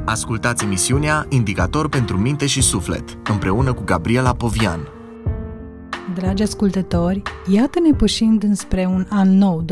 Ascultați emisiunea Indicator pentru minte și suflet, împreună cu Gabriela Povian. Dragi ascultători, iată-ne pășind înspre un an nou,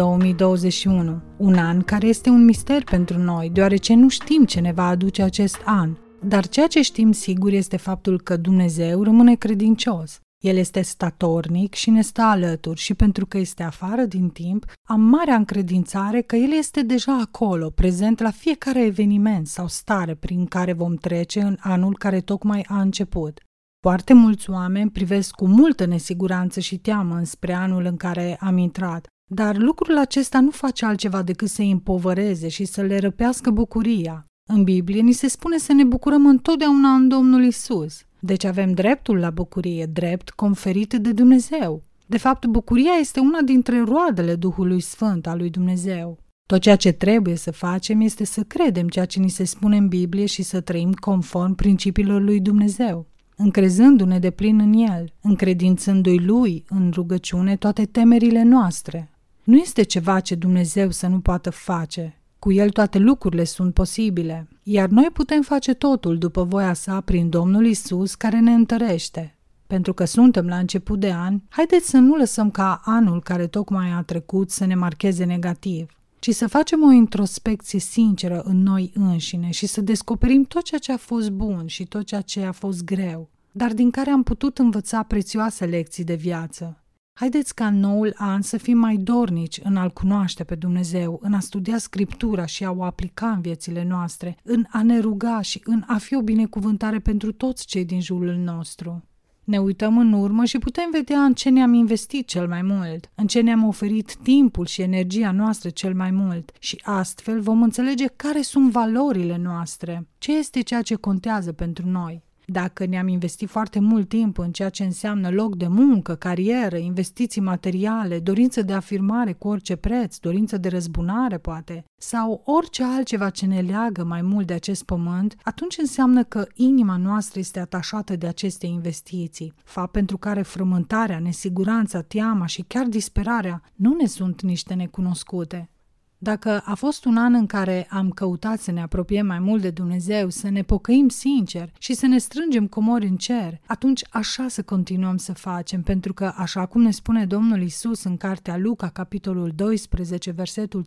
2021, un an care este un mister pentru noi, deoarece nu știm ce ne va aduce acest an. Dar ceea ce știm sigur este faptul că Dumnezeu rămâne credincios. El este statornic și ne stă alături și pentru că este afară din timp, am marea încredințare că El este deja acolo, prezent la fiecare eveniment sau stare prin care vom trece în anul care tocmai a început. Foarte mulți oameni privesc cu multă nesiguranță și teamă înspre anul în care am intrat, dar lucrul acesta nu face altceva decât să îi împovăreze și să le răpească bucuria. În Biblie ni se spune să ne bucurăm întotdeauna în Domnul Isus. Deci avem dreptul la bucurie, drept conferit de Dumnezeu. De fapt, bucuria este una dintre roadele Duhului Sfânt al lui Dumnezeu. Tot ceea ce trebuie să facem este să credem ceea ce ni se spune în Biblie și să trăim conform principiilor lui Dumnezeu, încrezându-ne deplin în El, încredințându-i Lui în rugăciune toate temerile noastre. Nu este ceva ce Dumnezeu să nu poată face. Cu El toate lucrurile sunt posibile, iar noi putem face totul după voia Sa prin Domnul Isus care ne întărește. Pentru că suntem la început de an, haideți să nu lăsăm ca anul care tocmai a trecut să ne marcheze negativ, ci să facem o introspecție sinceră în noi înșine și să descoperim tot ceea ce a fost bun și tot ceea ce a fost greu, dar din care am putut învăța prețioase lecții de viață. Haideți ca în noul an să fim mai dornici în a-L cunoaște pe Dumnezeu, în a studia Scriptura și a o aplica în viețile noastre, în a ne ruga și în a fi o binecuvântare pentru toți cei din jurul nostru. Ne uităm în urmă și putem vedea în ce ne-am investit cel mai mult, în ce ne-am oferit timpul și energia noastră cel mai mult și astfel vom înțelege care sunt valorile noastre, ce este ceea ce contează pentru noi. Dacă ne-am investit foarte mult timp în ceea ce înseamnă loc de muncă, carieră, investiții materiale, dorință de afirmare cu orice preț, dorință de răzbunare poate, sau orice altceva ce ne leagă mai mult de acest pământ, atunci înseamnă că inima noastră este atașată de aceste investiții, fapt pentru care frământarea, nesiguranța, teama și chiar disperarea nu ne sunt niște necunoscute. Dacă a fost un an în care am căutat să ne apropiem mai mult de Dumnezeu, să ne pocăim sincer și să ne strângem comori în cer, atunci așa să continuăm să facem, pentru că, așa cum ne spune Domnul Isus în cartea Luca, capitolul 12, versetul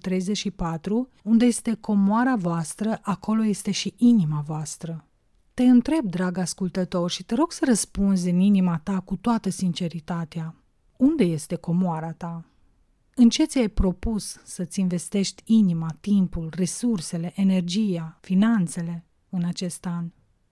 34, unde este comoara voastră, acolo este și inima voastră. Te întreb, drag ascultător, și te rog să răspunzi în inima ta cu toată sinceritatea. Unde este comoara ta? În ce ți-ai propus să-ți investești inima, timpul, resursele, energia, finanțele în acest an?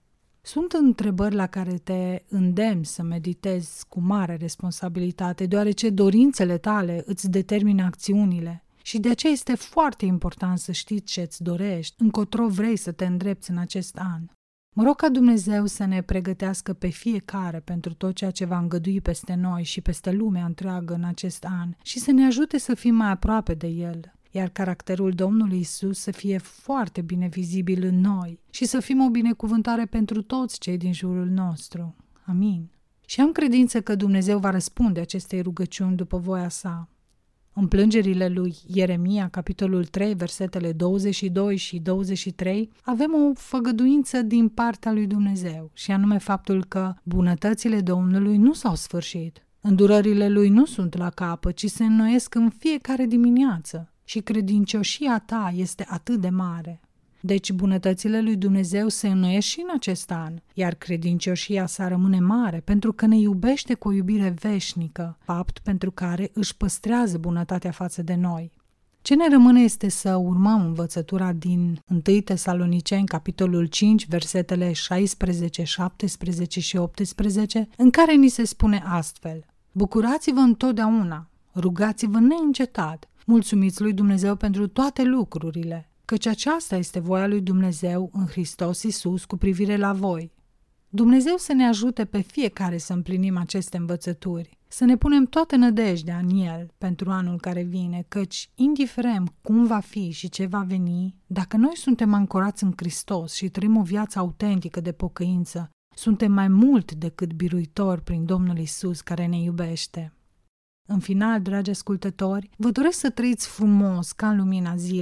Sunt întrebări la care te îndemn să meditezi cu mare responsabilitate, deoarece dorințele tale îți determină acțiunile și de aceea este foarte important să știi ce-ți dorești, încotro vrei să te îndrepți în acest an. Mă rog ca Dumnezeu să ne pregătească pe fiecare pentru tot ceea ce va îngădui peste noi și peste lumea întreagă în acest an și să ne ajute să fim mai aproape de El, iar caracterul Domnului Isus să fie foarte bine vizibil în noi și să fim o binecuvântare pentru toți cei din jurul nostru. Amin. Și am credință că Dumnezeu va răspunde acestei rugăciuni după voia Sa. În plângerile lui Ieremia, capitolul 3, versetele 22 și 23, avem o făgăduință din partea lui Dumnezeu, și anume faptul că bunătățile Domnului nu s-au sfârșit. Îndurările Lui nu sunt la capăt, ci se înnoiesc în fiecare dimineață și credincioșia ta este atât de mare. Deci bunătățile lui Dumnezeu se înnoiesc și în acest an, iar credincioșia sa rămâne mare pentru că ne iubește cu o iubire veșnică, fapt pentru care își păstrează bunătatea față de noi. Ce ne rămâne este să urmăm învățătura din 1 Tesaloniceni, capitolul 5, versetele 16, 17 și 18, în care ni se spune astfel: bucurați-vă întotdeauna, rugați-vă neîncetat, mulțumiți lui Dumnezeu pentru toate lucrurile, căci aceasta este voia lui Dumnezeu în Hristos Iisus cu privire la voi. Dumnezeu să ne ajute pe fiecare să împlinim aceste învățături, să ne punem toată nădejdea în El pentru anul care vine, căci, indiferent cum va fi și ce va veni, dacă noi suntem ancorați în Hristos și trăim o viață autentică de pocăință, suntem mai mult decât biruitori prin Domnul Iisus care ne iubește. În final, dragi ascultători, vă doresc să trăiți frumos ca în lumina zilei,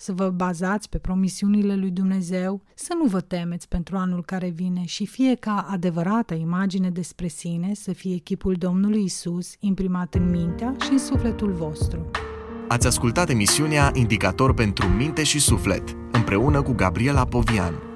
să vă bazați pe promisiunile lui Dumnezeu, să nu vă temeți pentru anul care vine și fie ca adevărata imagine despre sine să fie chipul Domnului Isus imprimat în mintea și în sufletul vostru. Ați ascultat emisiunea Indicator pentru minte și suflet, împreună cu Gabriela Povian.